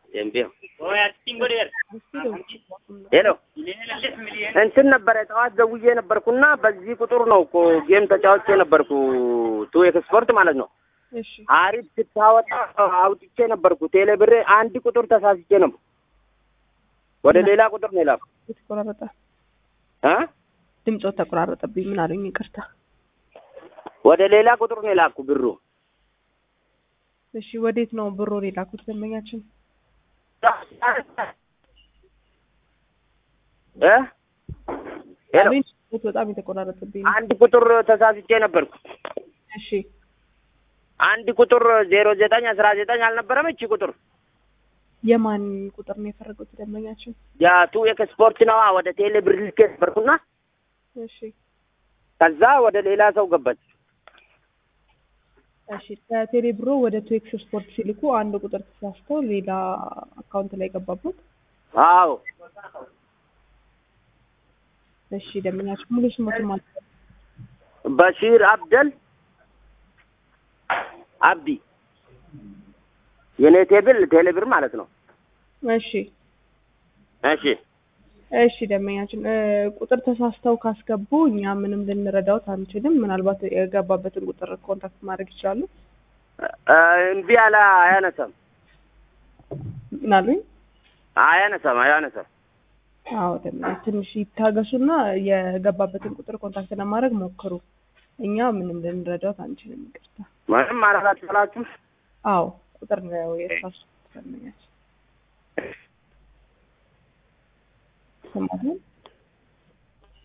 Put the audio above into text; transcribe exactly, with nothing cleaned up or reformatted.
Embio. ሄሎ እንትን ነበር ጠዋት ደውዬ ነበርኩና በዚህ ቁጥር ነው እኮ ጌም ተጫውቼ ነበርኩ ቱ ኤክስፖርት ማለት ነው። እሺ አሪፍ ስታወጣ አውጥቼ ነበርኩ ቴሌብር አንድ ቁጥር ተሳስቼ ነው ወደ ሌላ ቁጥር ነው ላኩ። ተቆራረጠ አ ድምጾ ተቆራረጠብኝ ምን አለኝ ይቅርታ። ወደ ሌላ ቁጥር ነው ላኩ ብሩ። እሺ ወዴት ነው ብሩ ላኩት ደንበኛችን? እ ሄሎ በጣም የተቆራረጠብኝ አንድ ቁጥር ተሳስቼ ነበርኩ። እሺ አንድ ቁጥር ዜሮ ዘጠኝ አስራ ዘጠኝ አልነበረም እቺ ቁጥር? የማን ቁጥር ነው የፈረጉት ደንበኛችን? ያ ቱ ኤክስፖርት ነው ወደ ቴሌብር ልኬ ነበርኩና እሺ ከዛ ወደ ሌላ ሰው ገባች። እሺ ከቴሌብሮ ወደ ቱ ኤክስፖርት ሲልኩ አንድ ቁጥር ተሳስተው ሌላ አካውንት ላይ ገባበት? አዎ እሺ ደንበኛችን ሙሉ ስሞት ማለት በሺር አብደል አብዲ የኔ ቴብል ቴሌብር ማለት ነው። እሺ እሺ እሺ ደንበኛችን ቁጥር ተሳስተው ካስገቡ እኛ ምንም ልንረዳው አንችልም። ምናልባት የገባበትን ቁጥር ኮንታክት ማድረግ ይችላሉ። እንቢ አላ አያነሳም ምናልኝ አያነሳም አያነሳም። አዎ ደንበኛችን ትንሽ ይታገሱና የገባበትን ቁጥር ኮንታክት ለማድረግ ሞክሩ። እኛ ምንም ልንረዳው አንችልም ይቅርታ። ምንም ማለት አትችላችሁ? አዎ ቁጥር ነው የሳሱ ደንበኛችን ሰማሁ